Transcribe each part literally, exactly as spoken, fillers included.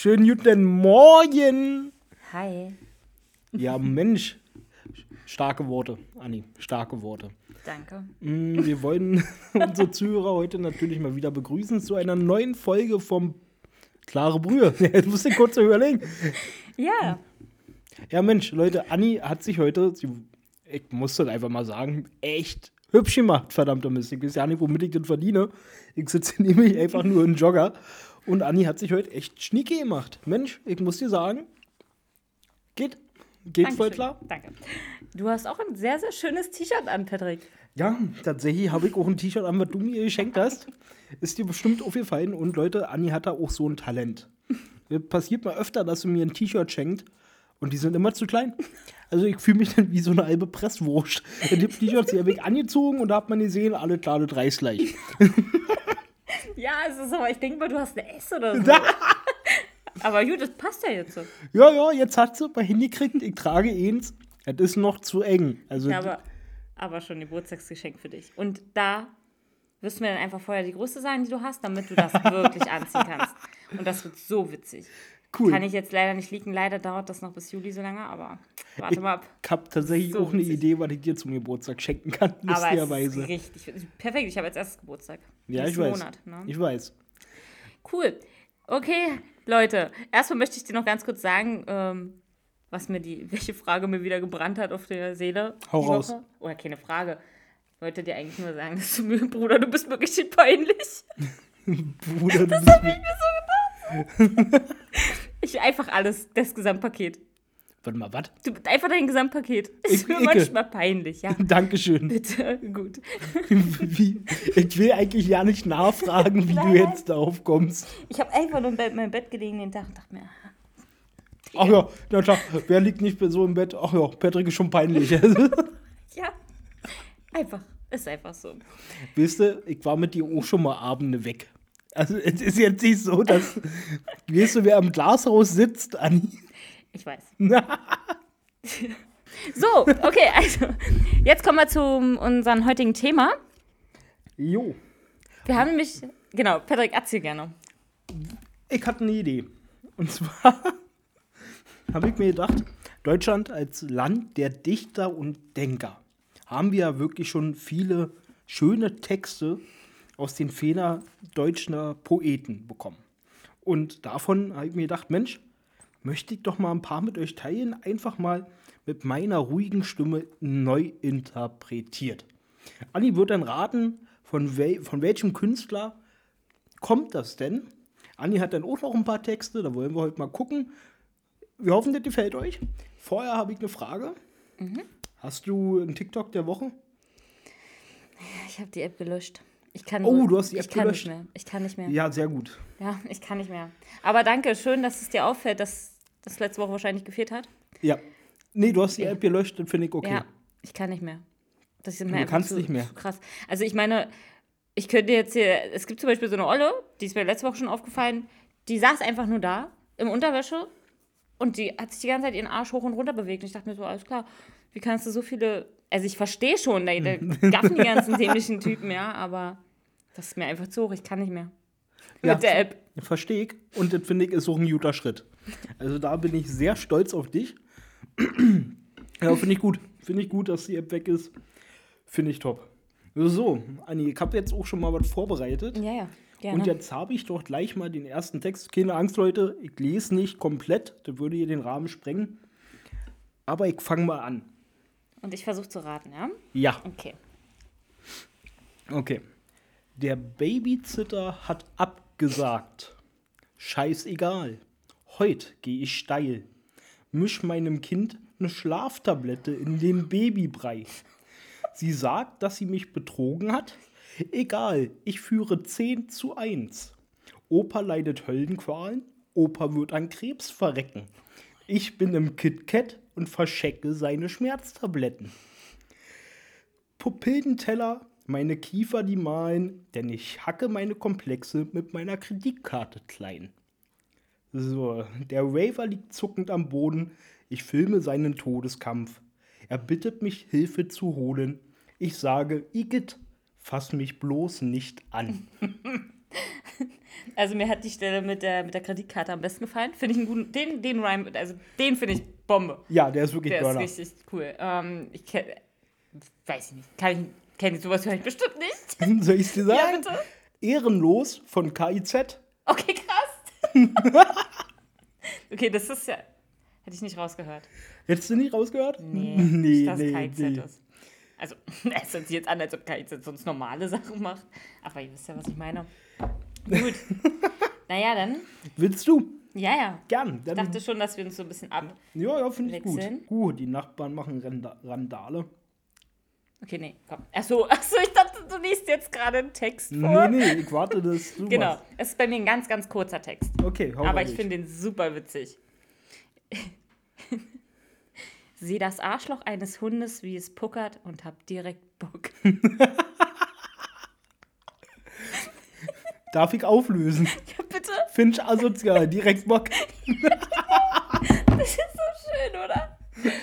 Schönen guten Morgen. Hi. Ja, Mensch. Starke Worte, Anni. Starke Worte. Danke. Wir wollen unsere Zuhörer heute natürlich mal wieder begrüßen zu einer neuen Folge vom Klare Brühe. Jetzt musst du kurz überlegen. Ja. Ja, Mensch, Leute, Anni hat sich heute, sie, ich muss das einfach mal sagen, echt hübsch gemacht, verdammter Mist. Ich weiß ja nicht, womit ich das verdiene. Ich sitze nämlich einfach nur im Jogger. Und Anni hat sich heute echt schnieke gemacht. Mensch, ich muss dir sagen, geht. Geht voll klar. Danke. Du hast auch ein sehr, sehr schönes T-Shirt an, Patrick. Ja, tatsächlich habe ich auch ein T-Shirt an, was du mir geschenkt hast. Ist dir bestimmt aufgefallen. Und Leute, Anni hat da auch so ein Talent. Passiert mal öfter, dass sie mir ein T-Shirt schenkt und die sind immer zu klein. Also ich fühle mich dann wie so eine halbe Presswurst. Die T-Shirts, die habe ich angezogen und da hat man gesehen, alle klar, das reißt gleich. Ja, es ist aber, ich denke mal, du hast eine S oder so. Aber gut, das passt ja jetzt so. Ja, ja, jetzt hat sie mal hingekriegt, ich trage eins. Das ist noch zu eng. Also, Ja, aber, aber schon ein Geburtstagsgeschenk für dich. Und da wirst du mir dann einfach vorher die Größe sagen, die du hast, damit du das wirklich anziehen kannst. Und das wird so witzig. Cool. Kann ich jetzt leider nicht liegen. Leider dauert das noch bis Juli so lange, aber warte ich mal ab. Ich habe tatsächlich So auch eine witzig. Idee, was ich dir zum Geburtstag schenken kann, Aber es lustigerweise. ist richtig. Perfekt, ich habe jetzt erst Geburtstag. Ja, ich Nächsten weiß. Monat, ne? Ich weiß. Cool. Okay, Leute. Erstmal möchte ich dir noch ganz kurz sagen, ähm, was mir die, welche Frage mir wieder gebrannt hat auf der Seele. Hau die raus. Woche. Oder keine Frage. Ich wollte dir eigentlich nur sagen, dass du mir, Bruder, du bist wirklich shit peinlich. Bruder, Das du habe ich mir so gedacht. Ich einfach alles, das Gesamtpaket. Warte mal, was? Du, einfach dein Gesamtpaket. Ich- Ist mir Icke. manchmal peinlich, ja. Dankeschön. Bitte, gut. Wie, ich will eigentlich ja nicht nachfragen, wie Nein, du nein. jetzt darauf kommst. Ich habe einfach nur in meinem Bett gelegen den Tag und dachte mir, Ach ja, na klar, wer liegt nicht so im Bett? Ach ja, Patrick ist schon peinlich. ja, einfach, ist einfach so. Weißt du, ich war mit dir auch schon mal Abende weg. Also es ist jetzt nicht so, dass, weißt du, wer am Glashaus sitzt, Anni? Ich weiß. So, okay, also jetzt kommen wir zu unserem heutigen Thema. Jo, Wir haben nämlich, genau, Patrick, erzähl gerne. ich hatte eine Idee. Und zwar habe ich mir gedacht, Deutschland als Land der Dichter und Denker haben wir ja wirklich schon viele schöne Texte aus den Federn deutscher Poeten bekommen. Und davon habe ich mir gedacht, Mensch, möchte ich doch mal ein paar mit euch teilen, einfach mal mit meiner ruhigen Stimme neu interpretiert. Anni wird dann raten, von, wel von welchem Künstler kommt das denn? Anni hat dann auch noch ein paar Texte, da wollen wir heute mal gucken. Wir hoffen, das gefällt euch. Vorher habe ich eine Frage. Mhm. Hast du einen TikTok der Woche? Ich habe die App gelöscht. Ich kann Oh, so, du hast die App ich kann gelöscht. Nicht mehr. Ich kann nicht mehr. Ja, sehr gut. Ja, ich kann nicht mehr. Aber danke, schön, dass es dir auffällt, dass das letzte Woche wahrscheinlich gefehlt hat. Ja. Nee, du hast die Ja. App gelöscht, das finde ich okay. Ja, ich kann nicht mehr. Das ist mir Du einfach kannst zu, nicht mehr. zu krass. Also ich meine, ich könnte jetzt hier, es gibt zum Beispiel so eine Olle, die ist mir letzte Woche schon aufgefallen, die saß einfach nur da, im Unterwäsche, und die hat sich die ganze Zeit ihren Arsch hoch und runter bewegt. Und ich dachte mir so, alles klar, wie kannst du so viele, also ich verstehe schon, da, da gaffen die ganzen dämlichen Typen, ja, aber das ist mir einfach zu hoch, ich kann nicht mehr. Ja, Mit der App. Verstehe ich. Und das finde ich ist auch ein guter Schritt. Also da bin ich sehr stolz auf dich. Ja, finde ich gut. Finde ich gut, dass die App weg ist. Finde ich top. So, Anni, ich habe jetzt auch schon mal was vorbereitet. Ja, ja, gerne. Und jetzt habe ich doch gleich mal den ersten Text. Keine Angst, Leute, ich lese nicht komplett. Das würde hier den Rahmen sprengen. Aber ich fange mal an. Und ich versuche zu raten, ja? Ja, Okay. okay. Der Babysitter hat abgesagt. Scheißegal. Heut gehe ich steil. Misch meinem Kind eine Schlaftablette in den Babybrei. Sie sagt, dass sie mich betrogen hat. Egal, ich führe zehn zu eins. Opa leidet Höllenqualen. Opa wird an Krebs verrecken. Ich bin im KitKat und verschecke seine Schmerztabletten. Pupillenteller, meine Kiefer die malen, denn ich hacke meine Komplexe mit meiner Kreditkarte klein. So, der Raver liegt zuckend am Boden, ich filme seinen Todeskampf. Er bittet mich, Hilfe zu holen. Ich sage, Igitt, fass mich bloß nicht an. Also mir hat die Stelle mit der, mit der Kreditkarte am besten gefallen. Finde ich einen guten, den, den Rhyme, also den finde ich Bombe. Ja, der ist wirklich Der Burner. ist richtig cool. Ähm, ich kenn, weiß ich nicht, kann ich, kenne ich sowas vielleicht bestimmt nicht. Soll ich dir sagen? Ja, bitte. Ehrenlos von K I Z. Okay, krass. Okay, das ist ja, hätte ich nicht rausgehört. Hättest du nicht rausgehört? Nee, nee, nicht, dass nee, es K I Z nee. ist. Also, es hört sich jetzt an, als ob K I Z sonst normale Sachen macht. Aber ihr wisst ja, was ich meine. Gut. Naja, dann. Willst du? Ja, ja. Gern. Ich Dann, dachte schon, dass wir uns so ein bisschen ab... ja, ja, finde ich wechseln. gut. Gut, die Nachbarn machen Randa Randale. Okay, nee, komm. Achso, achso, ich dachte, du liest jetzt gerade einen Text vor. Nee, nee, ich warte, dass du Genau, machst. es ist bei mir ein ganz, ganz kurzer Text. Okay, hau Aber mal ich durch. finde den super witzig. Sieh das Arschloch eines Hundes, wie es puckert und hab direkt Bock. Darf ich auflösen? Ja, bitte? Finch asozial, direkt Bock. Das ist so schön, oder?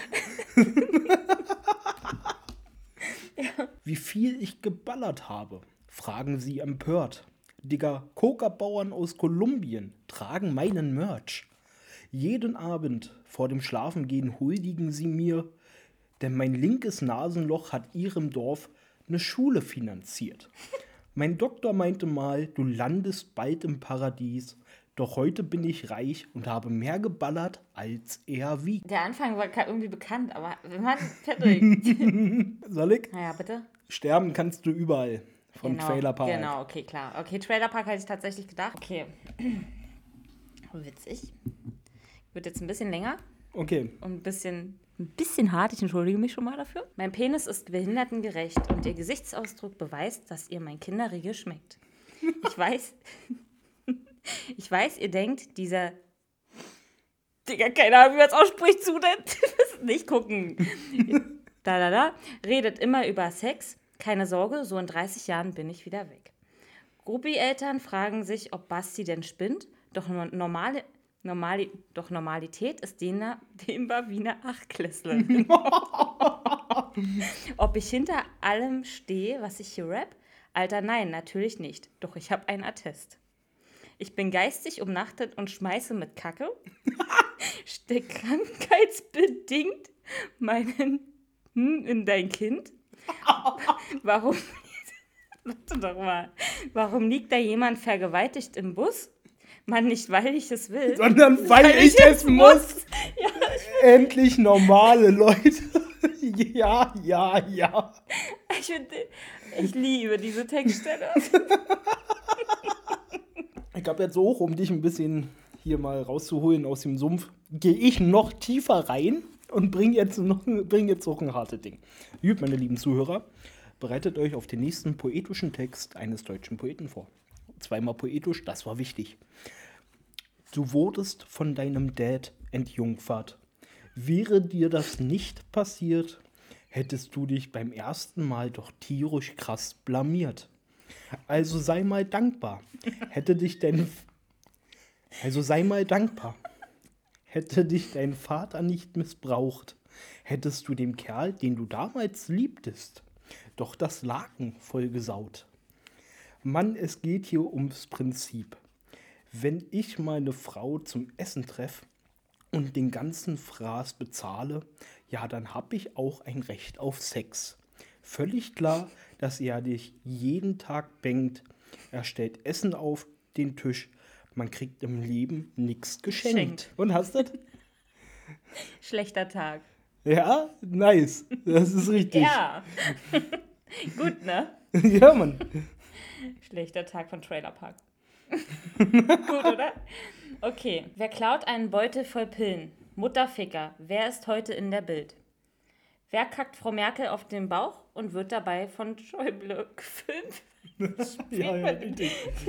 Wie viel ich geballert habe, fragen sie empört. Digga, Coca-Bauern aus Kolumbien tragen meinen Merch. Jeden Abend vor dem Schlafengehen huldigen sie mir, denn mein linkes Nasenloch hat ihrem Dorf eine Schule finanziert. Mein Doktor meinte mal, du landest bald im Paradies, doch heute bin ich reich und habe mehr geballert, als er wiegt. Der Anfang war irgendwie bekannt, aber wenn man fertig. Soll ich? Naja, bitte. Sterben kannst du überall. Von Genau, Trailer Park. Genau, okay, klar. Okay, Trailer Park hatte ich tatsächlich gedacht. Okay. Witzig. Wird jetzt ein bisschen länger Okay. und ein bisschen, ein bisschen hart. Ich entschuldige mich schon mal dafür. Mein Penis ist behindertengerecht und ihr Gesichtsausdruck beweist, dass ihr mein Kinderriegel schmeckt. Ich weiß, ich weiß, ihr denkt, dieser Digga, keine Ahnung, wie man es ausspricht, zu denn. Nicht gucken. Da, da, da. Redet immer über Sex. Keine Sorge, so in dreißig Jahren bin ich wieder weg. Gruppi-Eltern fragen sich, ob Basti denn spinnt. Doch, normale, normali, doch Normalität ist dehnbar wie eine Achtklässlerin. Ob ich hinter allem stehe, was ich hier rap? Alter, nein, natürlich nicht. Doch ich habe einen Attest. Ich bin geistig umnachtet und schmeiße mit Kacke. Steck krankheitsbedingt meinen hm in dein Kind. Warum? Warte doch mal. Warum liegt da jemand vergewaltigt im Bus? Mann, nicht weil ich es will. Sondern weil, weil ich, ich es muss. Ja, Endlich normale Leute. Ja, ja, ja. Ich, find, ich liebe diese Textstelle. Ich habe jetzt auch, um dich ein bisschen hier mal rauszuholen aus dem Sumpf, gehe ich noch tiefer rein und bringe jetzt, noch, bring jetzt noch ein hartes Ding. Gut, meine lieben Zuhörer, bereitet euch auf den nächsten poetischen Text eines deutschen Poeten vor. Zweimal poetisch, das war wichtig. Du wurdest von deinem Dad entjungfert. Wäre dir das nicht passiert, hättest du dich beim ersten Mal doch tierisch krass blamiert. Also sei mal dankbar. Hätte dich dein... Also sei mal dankbar. Hätte dich dein Vater nicht missbraucht, hättest du dem Kerl, den du damals liebtest, doch das Laken vollgesaut. Mann, es geht hier ums Prinzip. Wenn ich meine Frau zum Essen treffe und den ganzen Fraß bezahle, ja, dann hab ich auch ein Recht auf Sex. Völlig klar, dass er dich jeden Tag bängt. Er stellt Essen auf den Tisch. Man kriegt im Leben nichts geschenkt. Schenkt. Und hast du das? Schlechter Tag. Ja, nice. Das ist richtig. Ja. Gut, ne? Ja, Mann. Schlechter Tag von Trailer Park. Gut, oder? Okay. Wer klaut einen Beutel voll Pillen? Mutterficker. Wer ist heute in der Bild? Wer kackt Frau Merkel auf den Bauch und wird dabei von Schäuble gefilmt? Ja, ja, richtig.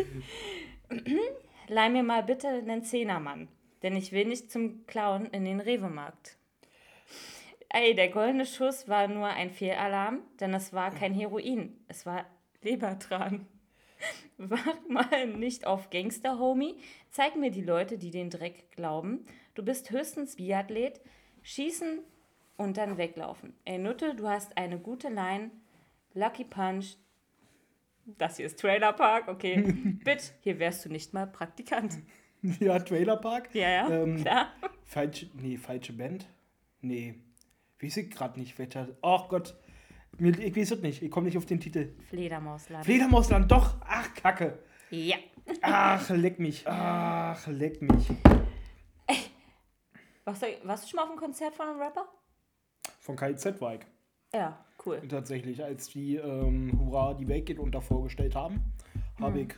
Leih mir mal bitte einen Zehnermann, denn ich will nicht zum Klauen in den Rewe-Markt. Ey, der goldene Schuss war nur ein Fehlalarm, denn es war kein Heroin, es war Lebertran. Wach mal nicht auf Gangster, Homie. Zeig mir die Leute, die den Dreck glauben. Du bist höchstens Biathlet. Schießen und dann weglaufen. Ey, Nutte, du hast eine gute Line. Lucky Punch. Das hier ist Trailer Park, okay. Bitte, hier wärst du nicht mal Praktikant. Ja, Trailer Park. Ja, ja, Ähm, klar. Falsche, nee, falsche Band. Nee. Weiß ich gerade nicht, welcher. Ach Gott. Mir- Ich weiß es nicht. Ich komme nicht auf den Titel. Fledermausland. Fledermausland, doch. Ach, Kacke. Ja. Ach, leck mich. Ach, leck mich. Warst du, warst du schon mal auf einem Konzert von einem Rapper? Von K I Z war ich. Ja, cool. Tatsächlich, als die ähm, Hurra, die Welt geht unter vorgestellt haben, habe ich,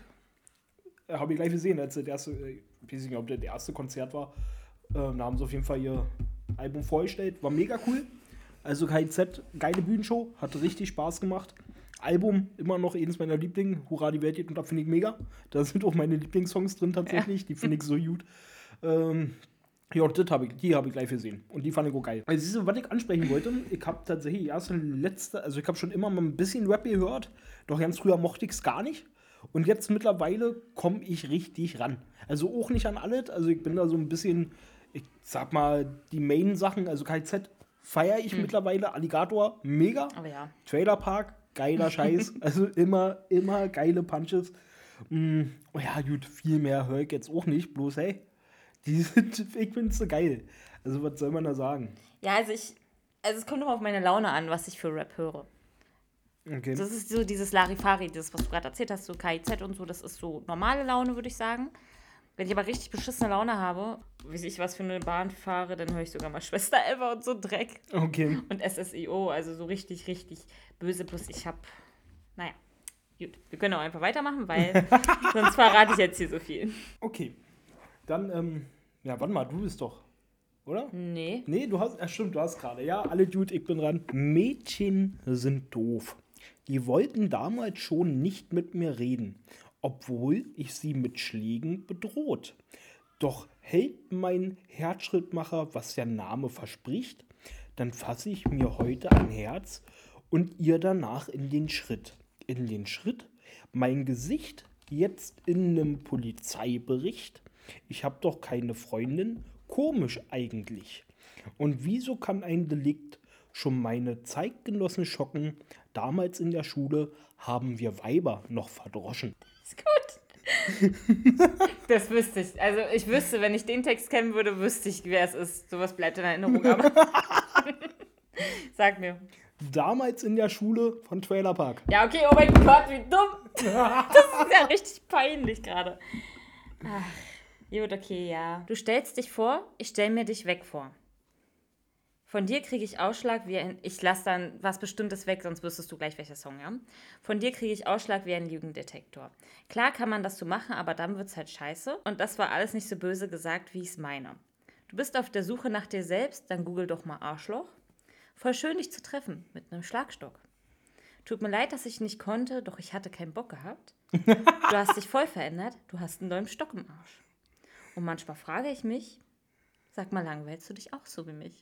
äh, hab ich gleich gesehen, als das erste, äh, ich weiß nicht, ob das das erste Konzert war, äh, da haben sie auf jeden Fall ihr Album vorgestellt. War mega cool. Also K I Z, geile Bühnenshow, hat richtig Spaß gemacht. Album, immer noch eines meiner Lieblinge, Hurra, die Welt geht unter, finde ich mega. Da sind auch meine Lieblingssongs drin tatsächlich, ja. Die finde ich so gut. Ähm, Ja, und das hab ich, die habe ich gleich gesehen. Und die fand ich auch geil. Also, siehst du, was ich ansprechen wollte, ich habe tatsächlich erst und letzte, also ich habe schon immer mal ein bisschen Rap gehört, doch ganz früher mochte ich es gar nicht. Und jetzt mittlerweile komme ich richtig ran. Also auch nicht an alles, also ich bin da so ein bisschen, ich sag mal, die Main-Sachen, also K I Z feiere ich hm. mittlerweile, Alligator, mega. Aber ja. Trailer Park, geiler Scheiß, also immer, immer geile Punches. Mm, oh ja, gut, viel mehr höre ich jetzt auch nicht, bloß hey. Die sind, ich finde es so geil. Also, was soll man da sagen? Ja, also ich, also es kommt immer auf meine Laune an, was ich für Rap höre. Okay. Das ist so dieses Larifari, das, was du gerade erzählt hast, so K I Z und so, das ist so normale Laune, würde ich sagen. Wenn ich aber richtig beschissene Laune habe, wie ich was für eine Bahn fahre, dann höre ich sogar mal Schwester Eva und so Dreck. Okay. Und S S I O, also so richtig, richtig böse. Plus ich habe, naja, gut, wir können auch einfach weitermachen, weil sonst verrate ich jetzt hier so viel. Okay. Dann, ähm, ja, warte mal, du bist doch, oder? Nee. Nee, du hast, ja stimmt, du hast gerade. Ja, alle Dude, ich bin dran. Mädchen sind doof. Die wollten damals schon nicht mit mir reden, obwohl ich sie mit Schlägen bedroht. Doch hält mein Herzschrittmacher, was der Name verspricht, dann fasse ich mir heute ein Herz und ihr danach in den Schritt. In den Schritt? Mein Gesicht jetzt in einem Polizeibericht? Ich habe doch keine Freundin. Komisch eigentlich. Und wieso kann ein Delikt schon meine Zeitgenossen schocken? Damals in der Schule haben wir Weiber noch verdroschen. Ist gut. Das wüsste ich. Also ich wüsste, wenn ich den Text kennen würde, wüsste ich, wer es ist. Sowas bleibt in Erinnerung, aber sag mir. Damals in der Schule von Trailer Park. Ja, okay, oh mein Gott, wie dumm. Das ist ja richtig peinlich gerade. Ach. Gut, okay, ja. Du stellst dich vor, ich stell mir dich weg vor. Von dir kriege ich Ausschlag wie ein... Ich lasse dann was Bestimmtes weg, sonst wüsstest du gleich, welcher Song, ja? Von dir kriege ich Ausschlag wie ein Lügendetektor. Klar kann man das so machen, aber dann wird's halt scheiße. Und das war alles nicht so böse gesagt, wie ich es meine. Du bist auf der Suche nach dir selbst, dann google doch mal Arschloch. Voll schön, dich zu treffen, mit einem Schlagstock. Tut mir leid, dass ich nicht konnte, doch ich hatte keinen Bock gehabt. Du hast dich voll verändert, du hast einen neuen Stock im Arsch. Und manchmal frage ich mich, sag mal, langweilst du dich auch so wie mich?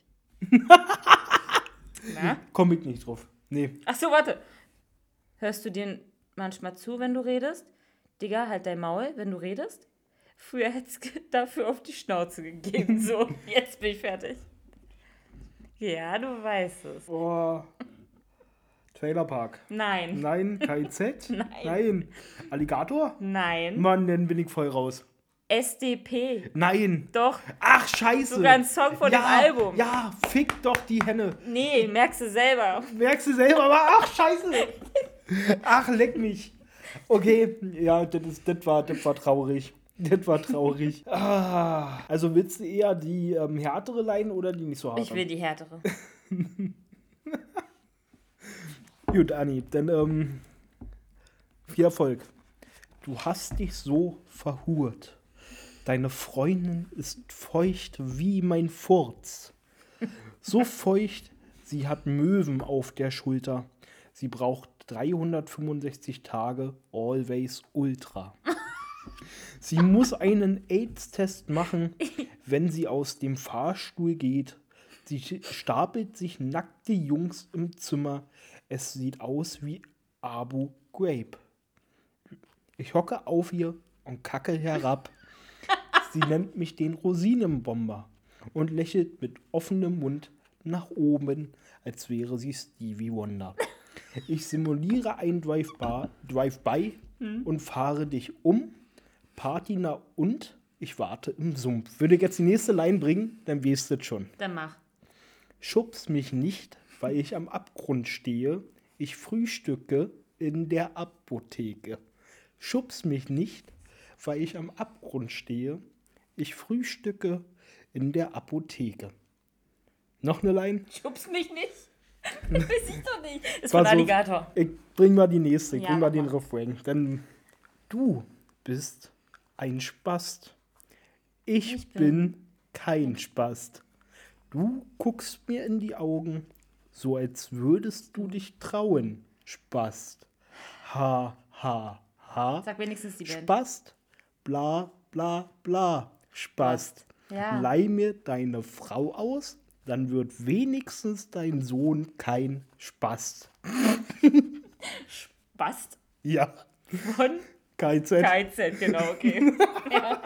Na? Komm ich nicht drauf. Nee. Ach so, warte. Hörst du dir manchmal zu, wenn du redest? Digga, halt dein Maul, wenn du redest? Früher hätt's dafür auf die Schnauze gegeben. So, jetzt bin ich fertig. Ja, du weißt es. Oh. Trailer Park. Nein. Nein. K I Z? Nein. Nein. Alligator? Nein. Mann, dann bin ich voll raus. S D P. Nein. Doch. Ach, scheiße. Sogar ein Song von ja, dem Album. Ja, fick doch die Henne. Nee, merkst du selber. Merkst du selber, aber ach, scheiße. Ach, leck mich. Okay, ja, das, ist, das, war, das war traurig. Das war traurig. Ah, also willst du eher die ähm, härtere Line oder die nicht so harte? Ich will die härtere. Gut, Anni, dann ähm, viel Erfolg. Du hast dich so verhurt. Deine Freundin ist feucht wie mein Furz. So feucht, sie hat Möwen auf der Schulter. Sie braucht dreihundertfünfundsechzig Tage Always Ultra. Sie muss einen AIDS-Test machen, wenn sie aus dem Fahrstuhl geht. Sie stapelt sich nackte Jungs im Zimmer. Es sieht aus wie Abu Ghraib. Ich hocke auf ihr und kacke herab. Sie nennt mich den Rosinenbomber und lächelt mit offenem Mund nach oben, als wäre sie Stevie Wonder. Ich simuliere ein Drive-By Drive-by und fahre dich um. Patina und ich warte im Sumpf. Würde ich jetzt die nächste Line bringen, dann weißt du es schon. Dann mach. Schubs mich nicht, weil ich am Abgrund stehe. Ich frühstücke in der Apotheke. Schubs mich nicht, weil ich am Abgrund stehe. Ich frühstücke in der Apotheke. Noch eine Line? Schubst mich nicht. Das weiß ich doch nicht. Das ist War von so- Alligator. Ich bring mal die nächste, ich Ja, bring mal mach den mal. Refrain. Denn du bist ein Spast. Ich, Ich bin, bin kein Spast. Du guckst mir in die Augen, so als würdest du dich trauen, Spast. Ha, ha, ha. Sag wenigstens die Band. Spast, bla, bla, bla, Spast. Ja. Leih mir deine Frau aus, dann wird wenigstens dein Sohn kein Spast. Bast Ja, von K Z. K Z, genau, okay. ja.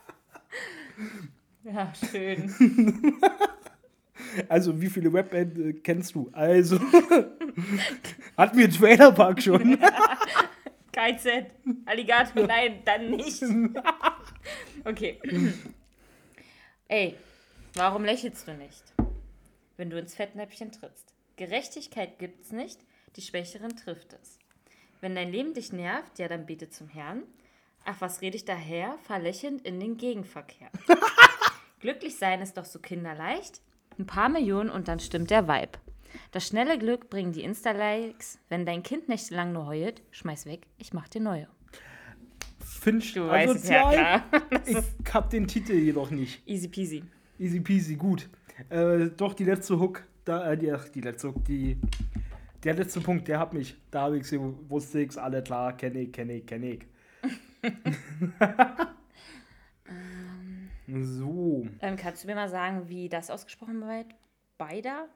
ja, schön. Also, wie viele Webbands äh, kennst du? Also, hatten wir Trailer Park schon. K Z. Alligator, nein, dann nicht. Okay. Ey, warum lächelst du nicht, wenn du ins Fettnäpfchen trittst? Gerechtigkeit gibt's nicht, die Schwächeren trifft es. Wenn dein Leben dich nervt, ja, dann bete zum Herrn. Ach, was red ich daher? Fahr lächelnd in den Gegenverkehr. Glücklich sein ist doch so kinderleicht. Ein paar Millionen und dann stimmt der Vibe. Das schnelle Glück bringen die Insta-Likes. Wenn dein Kind nächtelang nur heult, schmeiß weg, ich mach dir neue. Finch Du weißt es ja, asozial. klar. Ich hab den Titel jedoch nicht. Easy peasy. Easy peasy, gut. Äh, doch, die letzte Hook, da, äh, die, ach, die letzte Hook, die, der letzte Punkt, der hat mich, da habe ich wusste ich's, alle klar, kenne ich, kenne ich, kenne ich. So. Ähm, kannst du mir mal sagen, wie das ausgesprochen wird? Beider?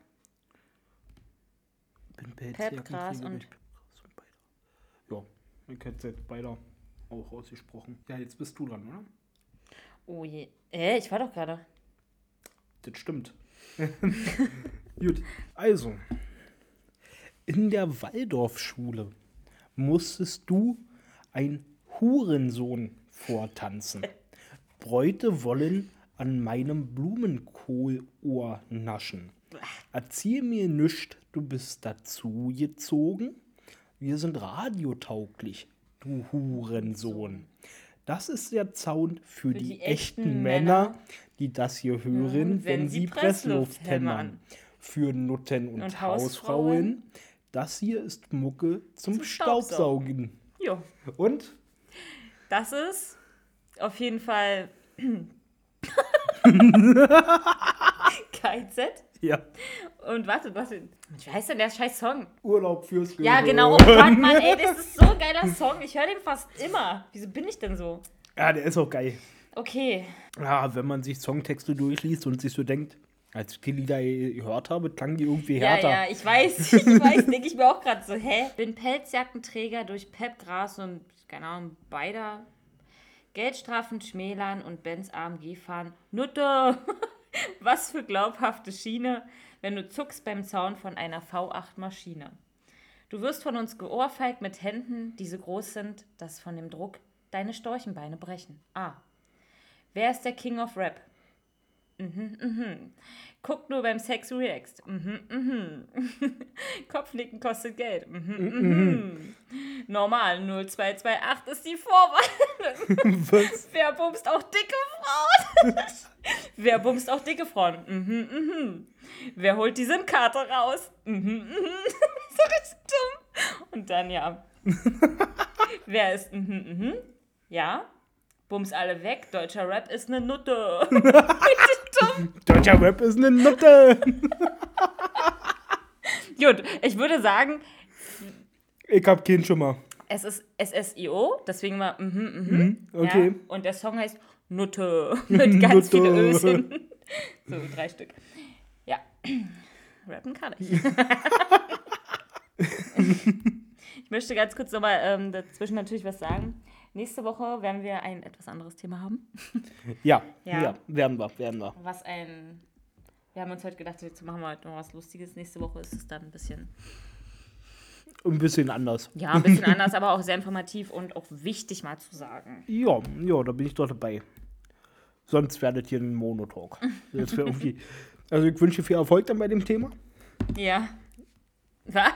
Bin Pelz, Pep, Jacken, Gras Fliege, und- Milch, Pep, Gras und Beider. Ja, ich hätte jetzt beider auch ausgesprochen. Ja, jetzt bist du dran, oder? Oh je. Äh, ich war doch gerade. Das stimmt. Gut, also. In der Waldorfschule musstest du ein Hurensohn vortanzen. Bräute wollen an meinem Blumenkohlohr naschen. Erzähl mir nüscht, du bist dazu gezogen. Wir sind radiotauglich, du Hurensohn. Das ist der Sound für, die, die echten echten Männer, Männer, die das hier hören, wenn, sie Pressluft hämmern. Für Nutten und, Und Hausfrauen. Hausfrauen. Das hier ist Mucke zum, Zum Staubsaugen. Jo. Und? Das ist auf jeden Fall K Z. Ja, Und warte, was wie heißt denn der scheiß Song? Urlaub fürs Gehirn. Ja, genau. Oh Gott, Mann, ey, das ist so ein geiler Song. Ich höre den fast immer. Wieso bin ich denn so? Ja, der ist auch geil. Okay. Ja, wenn man sich Songtexte durchliest und sich so denkt, als ich die Lieder gehört habe, klangen die irgendwie Ja, härter. ja, ich weiß, ich weiß, denke ich mir auch gerade so, hä? Bin Pelzjackenträger durch Pep, Gras und, keine Ahnung, beider Geldstrafen schmälern und Benz A M G fahren. Nutte! Was für glaubhafte Schiene, wenn du zuckst beim Zaun von einer V acht Maschine. Du wirst von uns geohrfeigt mit Händen, die so groß sind, dass von dem Druck deine Storchenbeine brechen. Ah. Wer ist der King of Rap? Mhm, mhm. Guck nur beim Sex React. Mhm, mhm. Kopfnicken kostet Geld. Mhm, mhm. Normal, null zwei zwei acht ist die Vorwahl. Was? Wer bumst auch dicke Frauen? Wer bumst auch dicke Frauen? Mhm, mhm. Wer holt die SIM-Karte raus? Mhm, mhm. So richtig dumm. Und dann ja. Wer ist mhm, mhm? Ja. Bums alle weg. Deutscher Rap ist eine Nutte. Richtig dumm. Deutscher Rap ist eine Nutte. Gut, ich würde sagen, Ich hab keinen Schimmer. es ist S S I O, deswegen mal mhm, mhm. Mhm, okay. Ja, und der Song heißt Nutte mit ganz Nutte. viele Ös hinten. So, drei Stück. Ja, rappen kann ich. Ich möchte ganz kurz nochmal ähm, dazwischen natürlich was sagen. Nächste Woche werden wir ein etwas anderes Thema haben. Ja, Ja. ja, werden wir, werden wir. Was ein... Wir haben uns heute gedacht, jetzt machen wir heute noch was Lustiges. Nächste Woche ist es dann ein bisschen... Ein bisschen anders. Ja, ein bisschen anders, aber auch sehr informativ und auch wichtig mal zu sagen. Ja, ja, da bin ich doch dabei. Sonst werdet ihr ein Monotalk. Das wär irgendwie, also ich wünsche viel Erfolg dann bei dem Thema. Ja. Was?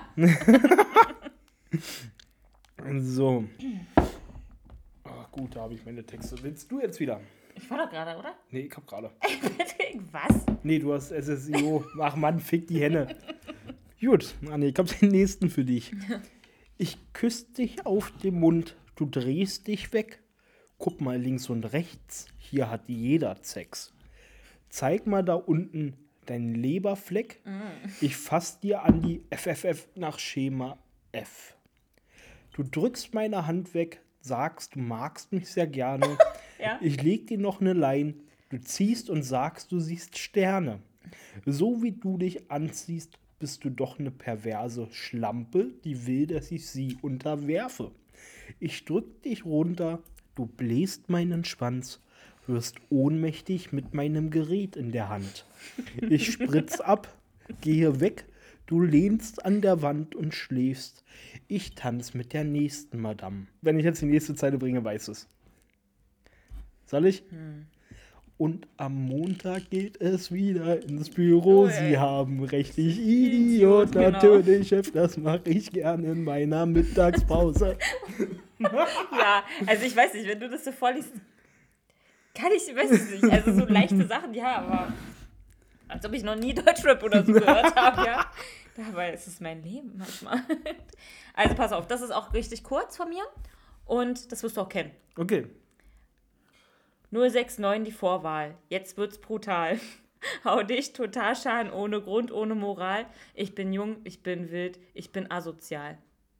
So. Oh, gut, da habe ich meine Texte. Willst du jetzt wieder? Ich war doch gerade, oder? Nee, ich hab gerade. Was? Nee, du hast S S I O. Ach Mann, fick die Henne. Gut, Anni, ich hab den nächsten für dich. Ich küsse dich auf den Mund, du drehst dich weg. Guck mal links und rechts, hier hat jeder Sex. Zeig mal da unten deinen Leberfleck. Ich fass dir an die F F F nach Schema F. Du drückst meine Hand weg, sagst, du magst mich sehr gerne. Ja. Ich leg dir noch eine Lein. Du ziehst und sagst, du siehst Sterne. So wie du dich anziehst, bist du doch eine perverse Schlampe, die will, dass ich sie unterwerfe. Ich drück dich runter, du bläst meinen Schwanz, wirst ohnmächtig mit meinem Gerät in der Hand. Ich spritz ab, gehe weg, du lehnst an der Wand und schläfst. Ich tanz mit der nächsten Madame. Wenn ich jetzt die nächste Zeile bringe, weiß es. Soll ich? Hm. Und am Montag geht es wieder ins Büro. Oh, Sie ja. haben recht, ich Idiot, Genau. natürlich, Chef, das mache ich gerne in meiner Mittagspause. Ja, also ich weiß nicht, wenn du das so vorliest, kann ich, weiß ich nicht, also so leichte Sachen, ja, aber als ob ich noch nie Deutschrap oder so gehört habe, ja. Dabei ist es mein Leben manchmal. Also pass auf, das ist auch richtig kurz von mir und das wirst du auch kennen. Okay. null sechs neun die Vorwahl. Jetzt wird's brutal. Hau dich total schaden, ohne Grund, ohne Moral. Ich bin jung, ich bin wild, ich bin asozial.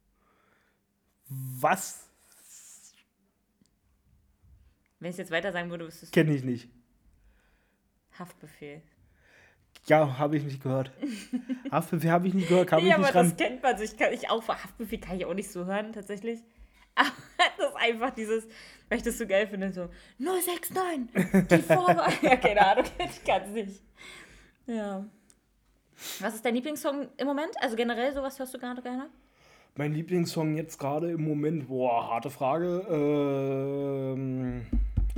Was? Wenn ich jetzt weiter sagen würde, wüsstest du Kenne ich nicht. Haftbefehl. Ja, habe ich nicht gehört. Haftbefehl habe ich nicht gehört, kam Nee, ich aber nicht das ran. kennt man. Ich, kann, ich auch, Haftbefehl kann ich auch nicht so hören, tatsächlich. Aber das ist einfach dieses, weil ich das so geil finde, so null sechs neun, die Vorwahl. Ja, keine Ahnung, ich kann es nicht. Ja. Was ist dein Lieblingssong im Moment? Also generell, sowas hörst du gerade gerne? Mein Lieblingssong jetzt gerade im Moment, boah, harte Frage. Ähm,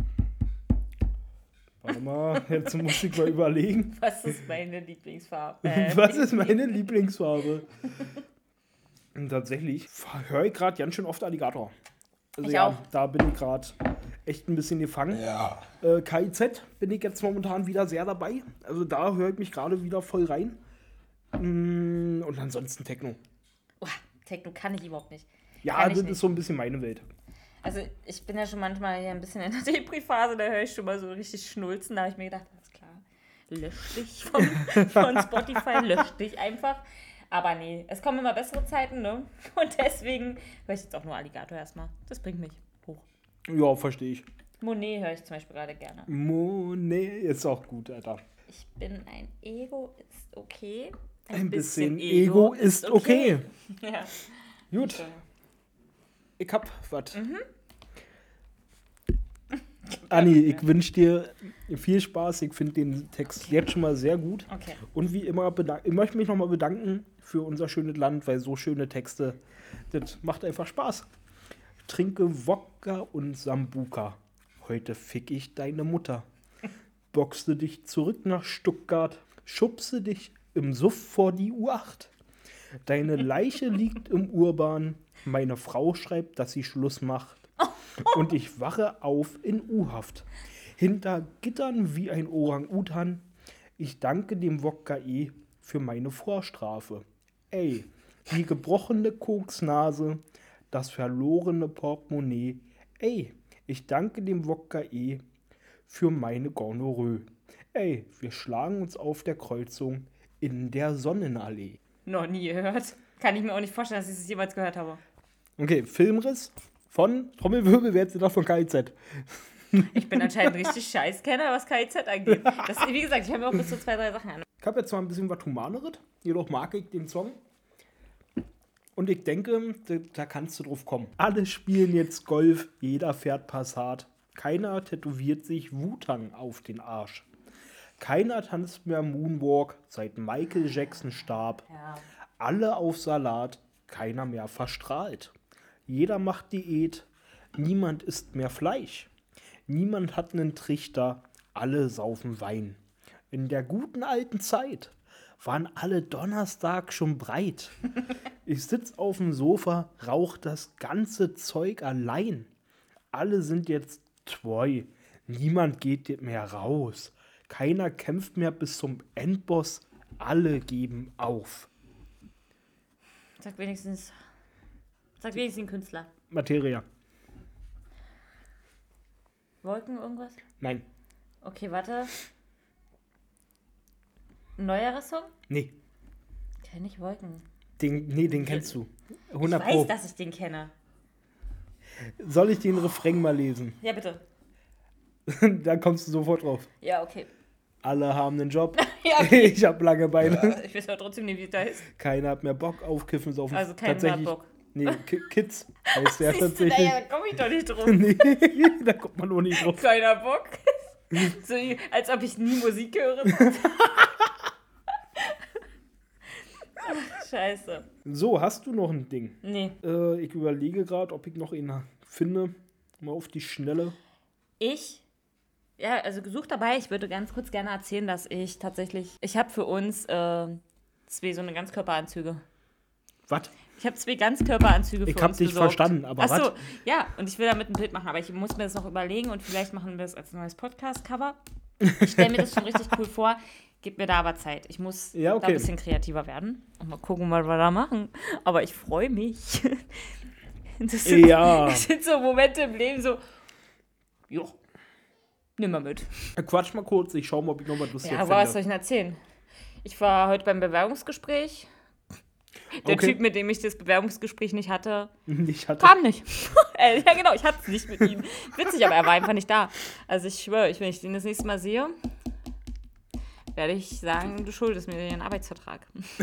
warte mal, jetzt muss ich mal überlegen. Was ist meine Lieblingsfarbe? Äh, Was ist meine Lieblingsfarbe? Und tatsächlich höre ich gerade ganz schön oft Alligator. Also Ich ja, auch. da bin ich gerade echt ein bisschen gefangen. Ja. Äh, K I Z bin ich jetzt momentan wieder sehr dabei. Also da höre ich mich gerade wieder voll rein. Mm, Und ansonsten Techno. Oh, Techno kann ich überhaupt nicht. Ja, Kann ich das nicht. ist so ein bisschen meine Welt. Also ich bin ja schon manchmal hier ein bisschen in der Depri-Phase, da höre ich schon mal so richtig schnulzen. Da habe ich mir gedacht, alles klar, lösch dich vom, von Spotify, lösch dich einfach. Aber nee, es kommen immer bessere Zeiten, ne? Und deswegen höre ich jetzt auch nur Alligator erstmal. Das bringt mich hoch. Ja, verstehe ich. Monet höre ich zum Beispiel gerade gerne. Monet ist auch gut, Alter. Ich bin ein Ego, ist okay. Ein bisschen Ego ist okay. Ja. Gut. Ich hab was. Mhm. Anni, ich wünsche dir viel Spaß. Ich finde den Text jetzt schon mal sehr gut. Okay. Und wie immer, bedank- ich möchte mich nochmal bedanken für unser schönes Land, weil so schöne Texte, das macht einfach Spaß. Trinke Wodka und Sambuka. Heute fick ich deine Mutter. Boxte dich zurück nach Stuttgart. Schubse dich im Suff vor die U acht. Deine Leiche liegt im Urban. Meine Frau schreibt, dass sie Schluss macht. Und ich wache auf in U-Haft. Hinter Gittern wie ein Orang-Utan. Ich danke dem Wodka E für meine Vorstrafe. Ey, die gebrochene Koksnase, das verlorene Portemonnaie. Ey, ich danke dem Wodka E für meine Gonorrhoe. Ey, wir schlagen uns auf der Kreuzung in der Sonnenallee. Noch nie gehört. Kann ich mir auch nicht vorstellen, dass ich es jemals gehört habe. Okay, Filmriss von Trommelwirbel, wer jetzt gedacht von K I Z. Ich bin anscheinend richtig Scheißkenner, was K I Z angeht. Das, wie gesagt, ich habe mir auch bis zu zwei, drei Sachen an. Ich habe jetzt zwar ein bisschen was Humaneres, jedoch mag ich den Song. Und ich denke, da, da kannst du drauf kommen. Alle spielen jetzt Golf, jeder fährt Passat. Keiner tätowiert sich Wu-Tang auf den Arsch. Keiner tanzt mehr Moonwalk, seit Michael Jackson starb. Ja. Alle auf Salat, keiner mehr verstrahlt. Jeder macht Diät, niemand isst mehr Fleisch. Niemand hat einen Trichter, alle saufen Wein. In der guten alten Zeit waren alle Donnerstag schon breit. Ich sitz auf dem Sofa, rauch das ganze Zeug allein. Alle sind jetzt treu, niemand geht mehr raus. Keiner kämpft mehr bis zum Endboss, alle geben auf. Sag wenigstens, sag wenigstens den Künstler. Materia. Wolken irgendwas? Nein. Okay, warte. Ein neuerer Song? Nee. Kenn ich Wolken. Den, nee, den kennst du. hundert Ich weiß, Pro. dass ich den kenne. Soll ich den Refrain mal lesen? Ja, bitte. Da kommst du sofort drauf. Ja, okay. Alle haben einen Job. Ja, okay. Ich hab lange Beine. Ich weiß aber trotzdem nicht, wie es da ist. Keiner hat mehr Bock auf Kiffen, saufen. Also keiner hat tatsächlich. Bock. Nee, Ki- Kids heißt der Siehst du, tatsächlich. naja, da komme ich doch nicht drauf. Nee, da kommt man auch nicht drauf. Keiner Bock. So, als ob ich nie Musik höre. Ach, scheiße. So, hast du noch ein Ding? Nee. Äh, ich überlege gerade, ob ich noch ihn finde. Mal auf die Schnelle. Ich, ja, also gesucht dabei, ich würde ganz kurz gerne erzählen, dass ich tatsächlich, ich habe für uns äh, zwei so eine Ganzkörperanzüge. Was? Ich habe zwei Ganzkörperanzüge für Ich hab uns dich besorgt. verstanden, aber Ach so, was? ja, und ich will damit ein Bild machen, aber ich muss mir das noch überlegen und vielleicht machen wir das als neues Podcast-Cover. Ich stelle mir das schon richtig cool vor, gib mir da aber Zeit. Ich muss Ja, da okay. ein bisschen kreativer werden und mal gucken, was wir da machen. Aber ich freue mich. Das sind, Ja. das sind so Momente im Leben, so, jo, nimm mal mit. Quatsch mal kurz, ich schau mal, ob ich noch was lustig Ja, aber was soll finde. ich denn erzählen? Ich war heute beim Bewerbungsgespräch. Der Okay. Typ, mit dem ich das Bewerbungsgespräch nicht hatte, Ich hatte. kam nicht. äh, ja, genau, ich hatte es nicht mit ihm. Witzig, aber er war einfach nicht da. Also ich schwöre, wenn ich den das nächste Mal sehe, werde ich sagen, du schuldest mir den Arbeitsvertrag.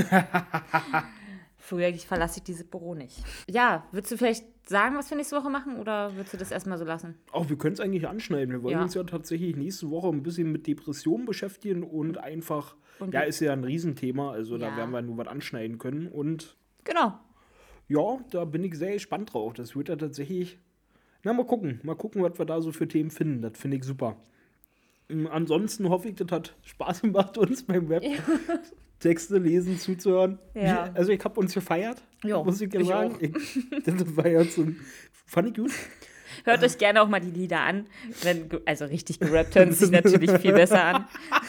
Früher ich verlasse ich dieses Büro nicht. Ja, würdest du vielleicht sagen, was wir nächste Woche machen oder würdest du das erstmal so lassen? Auch wir können es eigentlich anschneiden. Wir wollen Ja. uns ja tatsächlich nächste Woche ein bisschen mit Depressionen beschäftigen und einfach, Und ja, wie- ist ja ein Riesenthema, also da Ja. werden wir nur was anschneiden können. Und Genau. ja, da bin ich sehr gespannt drauf. Das wird ja tatsächlich, na, mal gucken, mal gucken, was wir da so für Themen finden. Das finde ich super. Ähm, Ansonsten hoffe ich, das hat Spaß gemacht, uns beim Web Texte lesen zuzuhören. Ja. Also ich habe uns gefeiert, Ja, muss ich ja ich sagen. auch. Ich, das war ja so, fand ich gut. Hört euch gerne auch mal die Lieder an. Wenn, ge- also richtig gerappt hören sie sich natürlich viel besser an.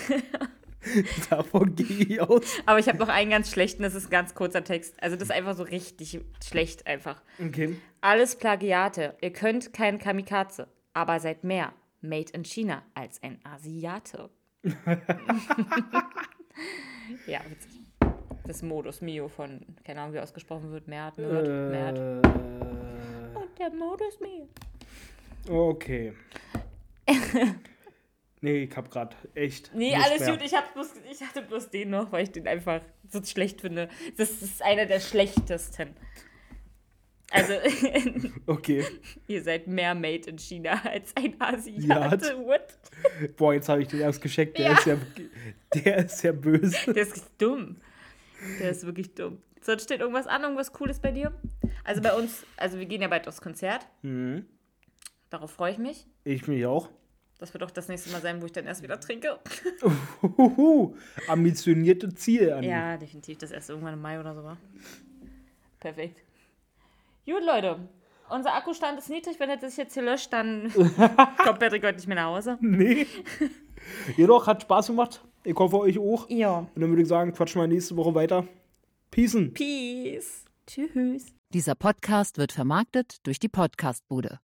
Davon gehe ich aus. Aber ich habe noch einen ganz schlechten, das ist ein ganz kurzer Text. Also das ist einfach so richtig schlecht einfach. Okay. Alles Alles Plagiate. Ihr könnt kein Kamikaze, aber seid mehr Made in China als ein Asiate. Ja, witzig. Das Modus Mio von, keine Ahnung, wie ausgesprochen wird, Mert, Mert, Mert. Äh, Und der Modus Mio. okay. Nee, ich hab grad echt. Nee, nicht alles mehr. gut. Ich, hab bloß, ich hatte bloß den noch, weil ich den einfach so schlecht finde. Das ist einer der schlechtesten. Also, Okay. ihr seid mehr Made in China als ein Ja. Asiate. What? Boah, jetzt habe ich den erst gescheckt. Der, Ja. ist ja, der ist ja böse. Der ist dumm. Der ist wirklich dumm. Sonst steht irgendwas an, irgendwas Cooles bei dir? Also bei uns, also wir gehen ja bald aufs Konzert. Mhm. Darauf freue ich mich. Ich mich auch. Das wird auch das nächste Mal sein, wo ich dann erst wieder trinke. Uhuhu. Ambitionierte Ziele an. Ja, definitiv. Das erst irgendwann im Mai oder so war. Perfekt. Gut, Leute. Unser Akkustand ist niedrig. Wenn er sich jetzt hier löscht, dann kommt Patrick heute nicht mehr nach Hause. Nee. Jedoch hat Spaß gemacht. Ich hoffe, euch auch. Ja. Und dann würde ich sagen, quatschen wir nächste Woche weiter. Peace. Peace. Tschüss. Dieser Podcast wird vermarktet durch die Podcastbude.